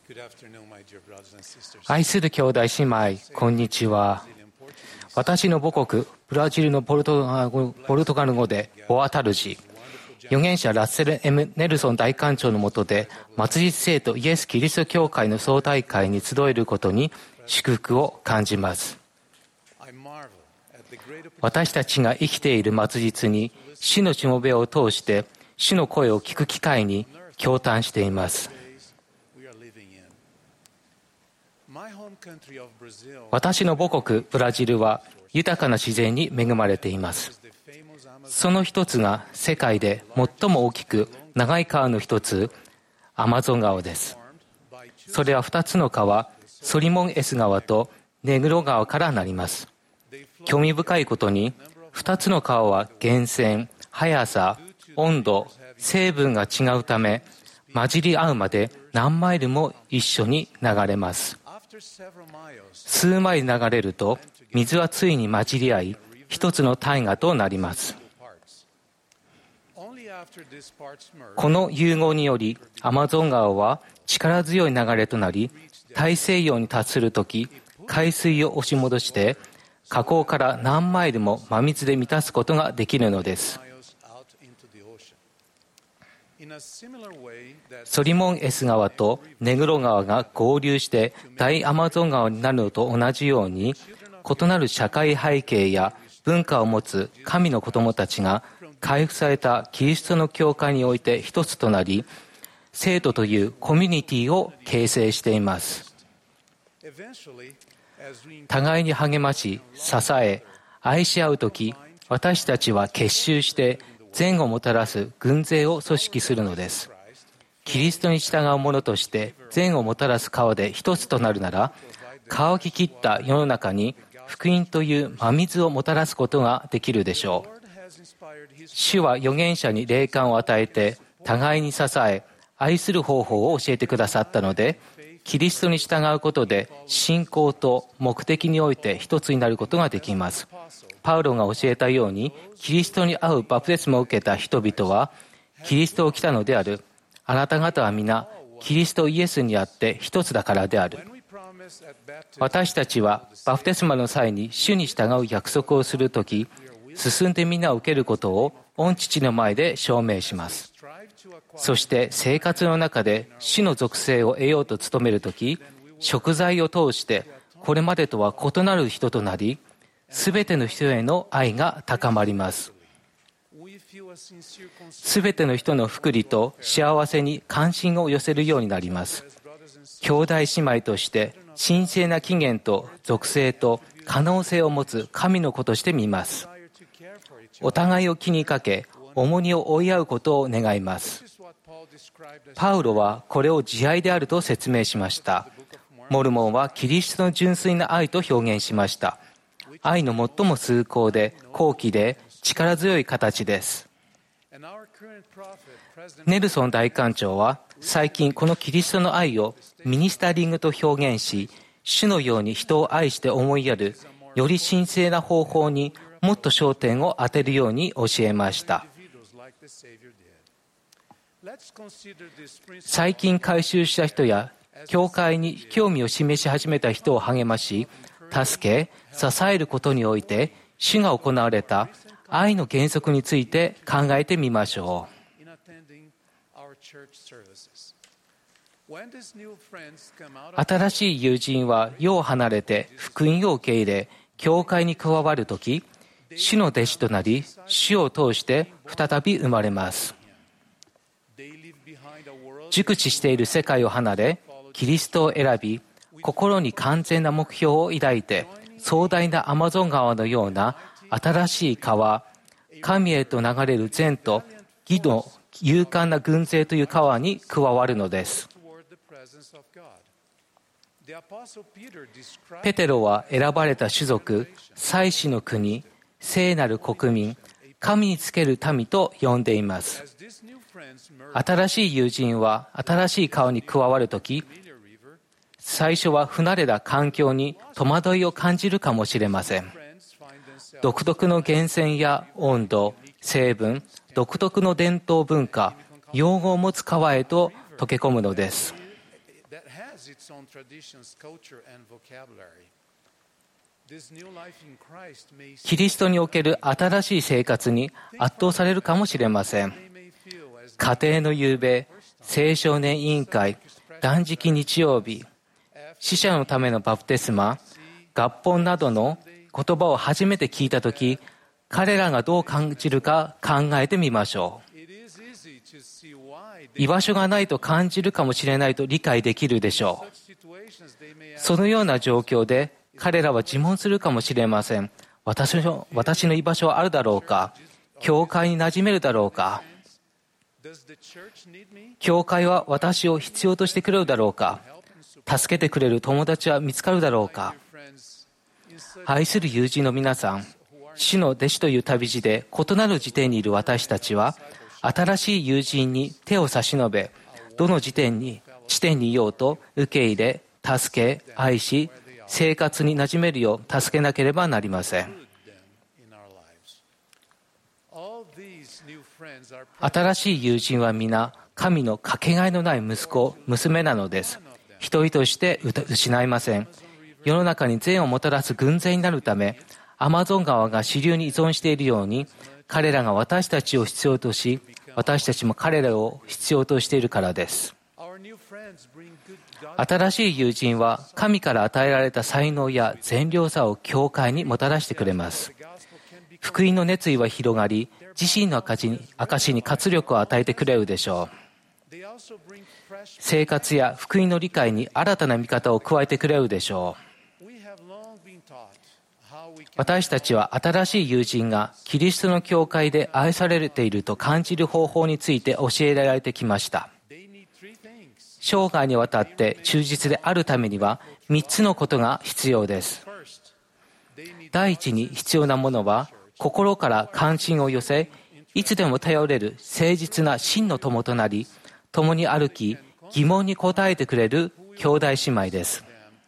愛する兄弟姉妹、こんにちは。私の母国、ブラジルのポルトガル語でボアタルジ、預言者ラッセル・ M ・ネルソン大官長の下で、末日聖徒イエス・キリスト教会の総大会に集えることに祝福を感じます。私たちが生きている末日に、死のしもべを通して主の声を聞く機会に驚嘆しています。私の母国ブラジルは豊かな自然に恵まれています。その一つが世界で最も大きく長い川の一つ、アマゾン川です。それは2つの川、ソリモン S 川とネグロ川からなります。興味深いことに、2つの川は源泉、速さ、温度、成分が違うため、混じり合うまで何マイルも一緒に流れます。数マイル流れると、水はついに混じり合い、一つの大河となります。この融合により、アマゾン川は力強い流れとなり、大西洋に達するとき、海水を押し戻して、河口から何マイルも真水で満たすことができるのです。ソリモン S 川とネグロ川が合流して大アマゾン川になるのと同じように、異なる社会背景や文化を持つ神の子供たちが回復されたキリストの教会において一つとなり、聖徒というコミュニティを形成しています。互いに励まし、支え、愛し合うとき、私たちは結集して善をもたらす軍勢を組織するのです。キリストに従う者として善をもたらす川で一つとなるなら、乾ききった世の中に福音という真水をもたらすことができるでしょう。主は預言者に霊感を与えて、互いに支え、愛する方法を教えてくださったので、キリストに従うことで信仰と目的において一つになることができます。パウロが教えたように、キリストに合うバプテスマを受けた人々は、キリストを来たのである。あなた方は皆、キリストイエスにあって一つだからである。私たちはバプテスマの際に主に従う約束をするとき、進んで皆を受けることを御父の前で証明します。そして生活の中で主の属性を得ようと努めるとき、贖罪を通してこれまでとは異なる人となり、すべての人への愛が高まります。すべての人の福利と幸せに関心を寄せるようになります。兄弟姉妹として神聖な起源と属性と可能性を持つ神の子として見ます。お互いを気にかけ、重荷を負い合うことを願います。パウロはこれを慈愛であると説明しました。モルモンはキリストの純粋な愛と表現しました。愛の最も崇高で高貴で力強い形です。ネルソン大官長は最近このキリストの愛をミニスタリングと表現し、主のように人を愛して思いやるより神聖な方法にもっと焦点を当てるように教えました。最近改宗した人や教会に興味を示し始めた人を励まし、助け、支えることにおいて主が行われた愛の原則について考えてみましょう。新しい友人は世を離れて福音を受け入れ、教会に加わるとき、主の弟子となり、主を通して再び生まれます。熟知している世界を離れ、キリストを選び、心に完全な目標を抱いて、壮大なアマゾン川のような新しい川、神へと流れる善と義の勇敢な軍勢という川に加わるのです。ペテロは選ばれた種族、祭司の国、聖なる国民、神につける民と呼んでいます。新しい友人は新しい川に加わるとき、最初は不慣れな環境に戸惑いを感じるかもしれません。独特の源泉や温度、成分、独特の伝統文化、用語を持つ川へと溶け込むのです。 キリストにおける新しい生活に圧倒されるかもしれません。家庭の夕べ、青少年委員会、断食日曜日、死者のためのバプテスマ、合本などの言葉を初めて聞いたとき、彼らがどう感じるか考えてみましょう。居場所がないと感じるかもしれないと理解できるでしょう。そのような状況で彼らは自問するかもしれません。私の居場所はあるだろうか？教会に馴染めるだろうか？教会は私を必要としてくれるだろうか？助けてくれる友達は見つかるだろうか？愛する友人の皆さん、主の弟子という旅路で異なる時点にいる私たちは、新しい友人に手を差し伸べ、どの地点にいようと受け入れ、助け、愛し、生活に馴染めるよう助けなければなりません。新しい友人は皆、神のかけがえのない息子、娘なのです。一人として失いません。世の中に善をもたらす軍勢になるため、アマゾン川が支流に依存しているように、彼らが私たちを必要とし、私たちも彼らを必要としているからです。新しい友人は神から与えられた才能や善良さを教会にもたらしてくれます。福音の熱意は広がり、自身の証に活力を与えてくれるでしょう。生活や福音の理解に新たな見方を加えてくれるでしょう。私たちは新しい友人がキリストの教会で愛されていると感じる方法について教えられてきました。生涯にわたって忠実であるためには3つのことが必要です。第一に必要なものは、心から関心を寄せ、いつでも頼れる誠実な真の友となり、共に歩き、疑問に答えてくれる兄弟姉妹です。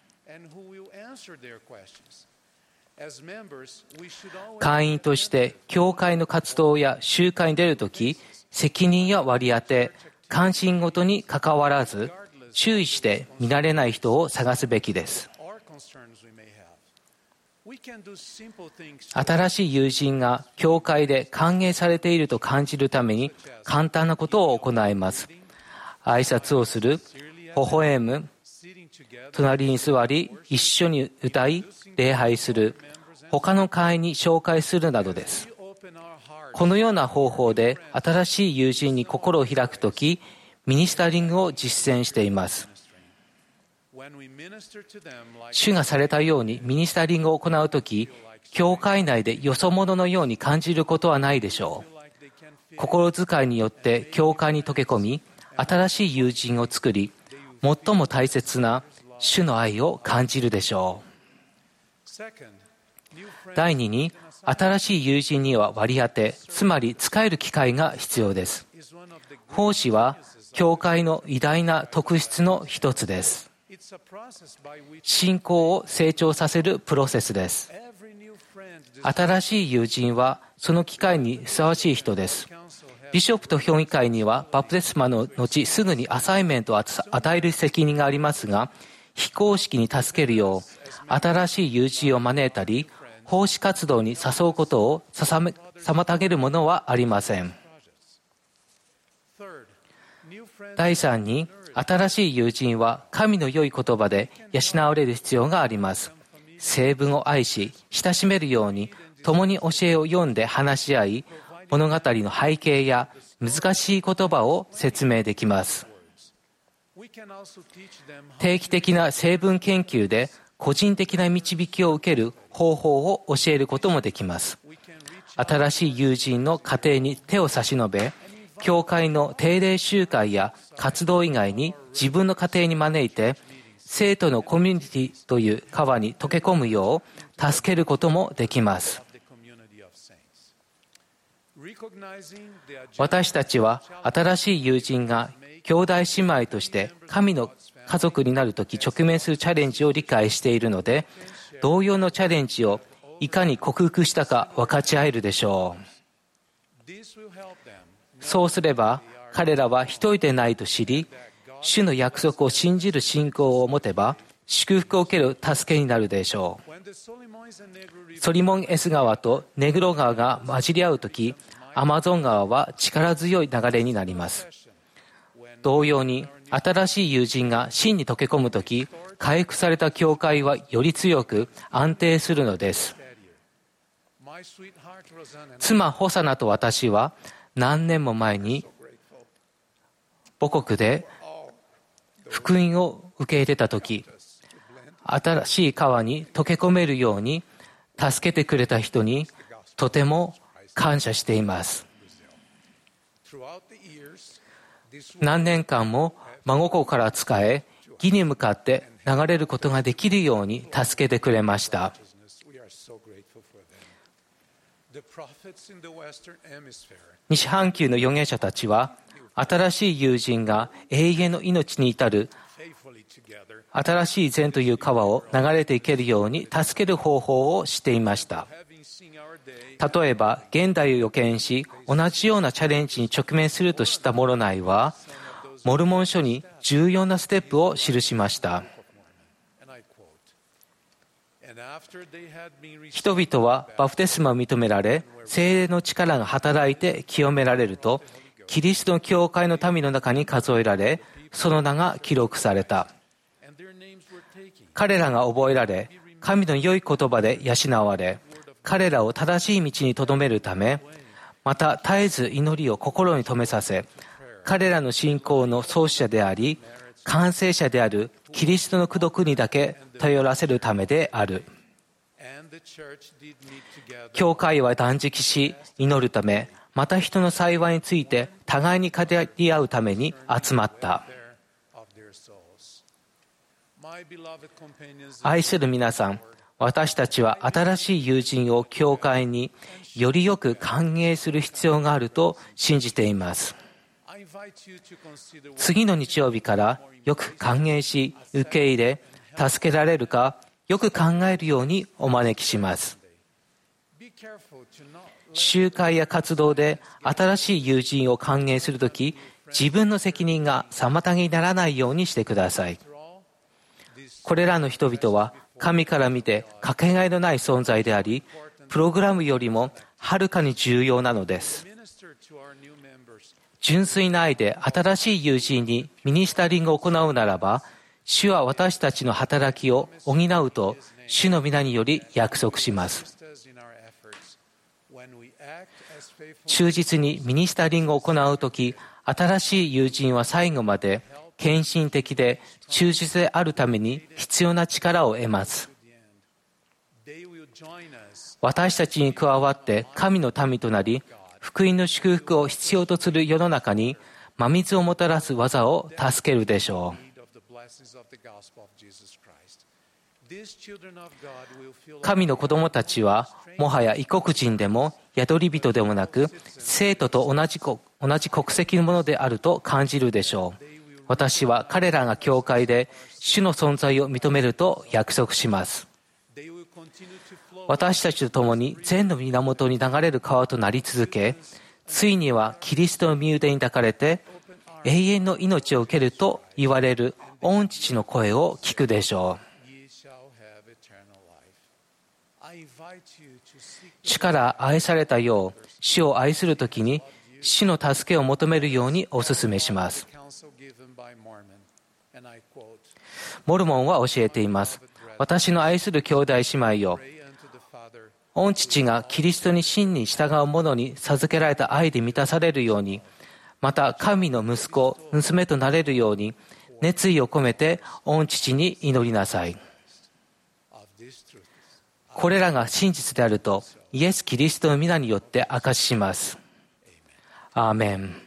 会員として教会の活動や集会に出るとき、責任や割り当て、関心ごとに関わらず、注意して見られない人を探すべきです。新しい友人が教会で歓迎されていると感じるために簡単なことを行います。挨拶をする、微笑む、隣に座り、一緒に歌い、礼拝する、他の会に紹介するなどです。このような方法で新しい友人に心を開くとき、ミニスタリングを実践しています。主がされたようにミニスタリングを行うとき、教会内でよそ者のように感じることはないでしょう。心遣いによって教会に溶け込み、新しい友人を作り、最も大切な主の愛を感じるでしょう。第2に、新しい友人には割り当て、つまり使える機会が必要です。奉仕は教会の偉大な特質の一つです。信仰を成長させるプロセスです。新しい友人はその機会にふさわしい人です。ビショップと評議会にはバプテスマの後すぐにアサイメントを与える責任がありますが、非公式に助けるよう新しい友人を招いたり、奉仕活動に誘うことを妨げるものはありません。第3に、新しい友人は神の良い言葉で養われる必要があります。聖文を愛し、親しめるように共に教えを読んで話し合い、物語の背景や難しい言葉を説明できます。定期的な聖文研究で個人的な導きを受ける方法を教えることもできます。新しい友人の家庭に手を差し伸べ、教会の定例集会や活動以外に自分の家庭に招いて、生徒のコミュニティという川に溶け込むよう助けることもできます。私たちは新しい友人が兄弟姉妹として神の家族になるとき直面するチャレンジを理解しているので、同様のチャレンジをいかに克服したか分かち合えるでしょう。そうすれば彼らは一人でないと知り、 主の約束を信じる信仰を持てば、祝福を受ける助けになるでしょう。ソリモン S 川とネグロ川が混じり合うとき、アマゾン川は力強い流れになります。同様に、新しい友人が真に溶け込むとき、回復された教会はより強く安定するのです。妻ホサナと私は何年も前に母国で福音を受け入れたとき、新しい川に溶け込めるように助けてくれた人にとても感謝しています。何年間も真心から仕え、義に向かって流れることができるように助けてくれました。西半球の預言者たちは、新しい友人が永遠の命に至る新しい善という川を流れていけるように助ける方法をしていました。例えば、現代を予見し、同じようなチャレンジに直面すると知ったモロナイは、モルモン書に重要なステップを記しました。人々はバプテスマを認められ、聖霊の力が働いて清められると、キリストの教会の民の中に数えられ、その名が記録された。彼らが覚えられ、神の良い言葉で養われ、彼らを正しい道に留めるため、また絶えず祈りを心に留めさせ、彼らの信仰の創始者であり、完成者であるキリストの功徳にだけ頼らせるためである。教会は断食し、祈るため、また人の幸いについて互いに語り合うために集まった。愛する皆さん、私たちは新しい友人を教会によりよく歓迎する必要があると信じています。次の日曜日からよく歓迎し、受け入れ、助けられるかよく考えるようにお招きします。集会や活動で新しい友人を歓迎するとき、自分の責任が妨げにならないようにしてください。これらの人々は神から見てかけがえのない存在であり、プログラムよりもはるかに重要なのです。純粋な愛で新しい友人にミニスタリングを行うならば、主は私たちの働きを補うと主の皆により約束します。忠実にミニスタリングを行うとき、新しい友人は最後まで献身的で忠実であるために必要な力を得ます。私たちに加わって神の民となり、福音の祝福を必要とする世の中に真水をもたらす技を助けるでしょう。神の子供たちはもはや異国人でも宿り人でもなく、生徒と同じ国籍のものであると感じるでしょう。私は彼らが教会で主の存在を認めると約束します。私たちと共に善の源に流れる川となり続け、ついにはキリストの身腕に抱かれて永遠の命を受けると言われる御父の声を聞くでしょう。主から愛されたよう、主を愛するときに主の助けを求めるようにお勧めします。モルモンは教えています。私の愛する兄弟姉妹よ、御父がキリストに真に従う者に授けられた愛で満たされるように、また神の息子、娘となれるように、熱意を込めて御父に祈りなさい。これらが真実であると、イエス・キリストの皆によって証しします。アーメン。